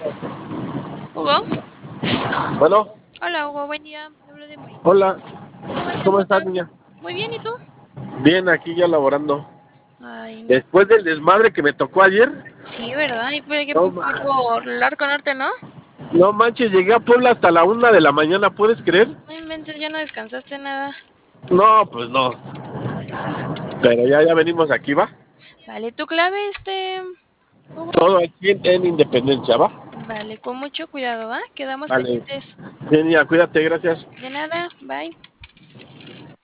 Hugo. Bueno, Hola, Hugo, buen día. Hablo de Morinet. hola, ¿Cómo ¿cómo estás, estás? niña? Muy bien, ¿y tú? Bien, aquí ya laborando. Ay, Después del desmadre que me tocó ayer, sí, ¿verdad? Y fue que no, por Larco Norte, ¿no? no manches, llegué a Puebla hasta la 1 de la mañana, ¿puedes creer? No inventes, ya no descansaste nada. No, pues no, pero ya venimos aquí, ¿va? Vale, tu clave, Hugo. Todo aquí en Independencia, ¿va? Vale, con mucho cuidado, ¿va? Quedamos Vale, pendientes. bien, niña, cuídate, gracias. De nada, bye.